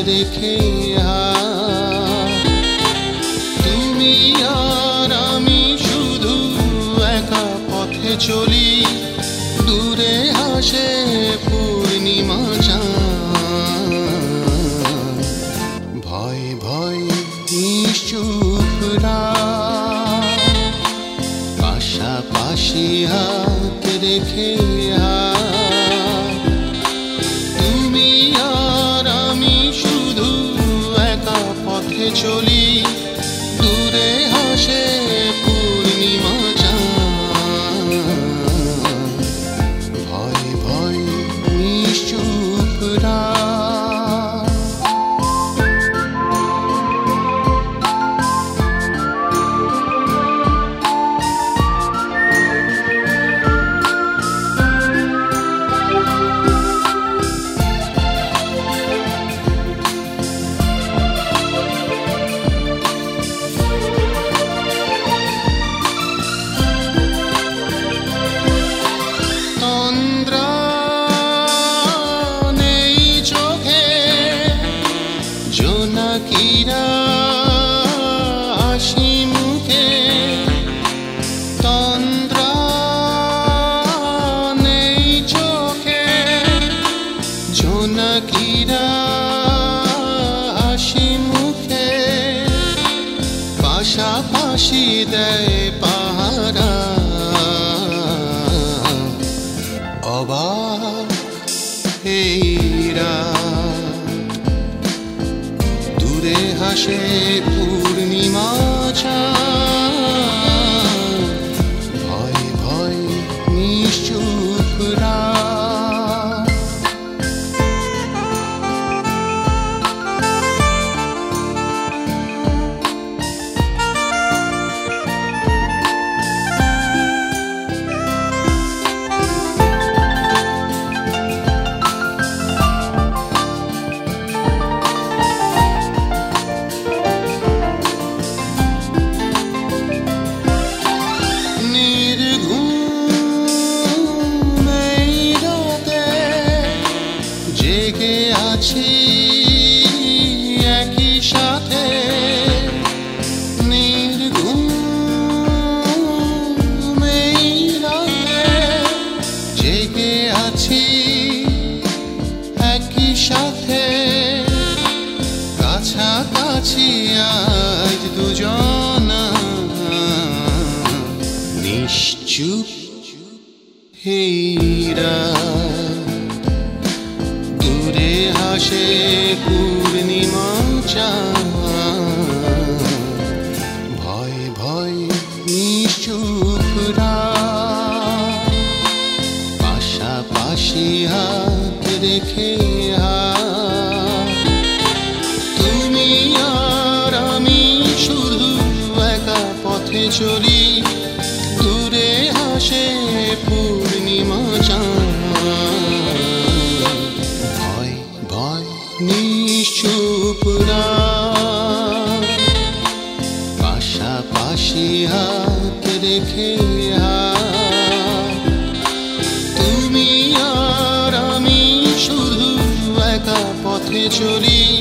রেখে তুমি আর আমি শুধু একা পথে চলি, দূরে হাসে পূর্ণিমা চাঁদ। ভয় ভয় নিশ্চুপ রাত, পাশাপাশি হাত রেখে তুমি আর আমি শুধু একা পথে চলি, দূরে হাসে পূর্ণিমা চাঁদ। ভয় ভয় নিশ্চুপ রাত। জোনাকিরা হাসি মুখে, তন্দ্রা নেই চোখে। জোনাকিরা হাসি মুখে, পাশাপাশি দেয় পাহারা। অবাক এই দূরে হাসে পূর্ণিমা চাঁদ। ভয় ভয় নিশ্চুপ রাত। জেগে আছি একই সাথে, নির্ঘুম এই রাতে। জেগে আছি একই সাথে, কাছাকাছি আজ দুজনা। নিশ্চুপ এই রাত, দূরে হাসে পূর্ণিমা চাঁদ। ভয় ভয় নিশ্চুপ রাত, পাশাপাশি হাত রেখে তুমি আর আমি শুধু একা পথে চলি, দূরে হাসে পূর্ণিমা চাঁদ। ভয় নিশ্চুপ রাত, পাশাপাশি হাত রেখে তুমি আর আমি শুধু একা পথে চলি,